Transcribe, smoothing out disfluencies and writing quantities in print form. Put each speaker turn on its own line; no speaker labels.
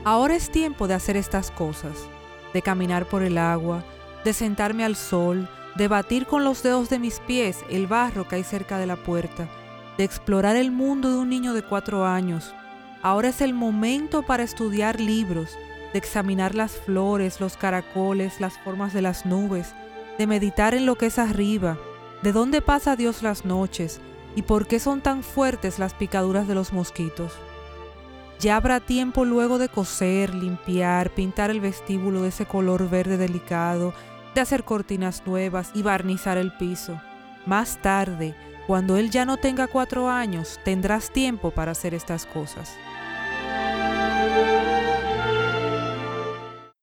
Ahora es tiempo de hacer estas cosas, de caminar por el agua, de sentarme al sol, de batir con los dedos de mis pies el barro que hay cerca de la puerta, de explorar el mundo de un niño de 4 años. Ahora es el momento para estudiar libros, de examinar las flores, los caracoles, las formas de las nubes, de meditar en lo que es arriba, de dónde pasa Dios las noches y por qué son tan fuertes las picaduras de los mosquitos. Ya habrá tiempo luego de coser, limpiar, pintar el vestíbulo de ese color verde delicado, de hacer cortinas nuevas y barnizar el piso. Más tarde, cuando él ya no tenga 4 años, tendrás tiempo para hacer estas cosas.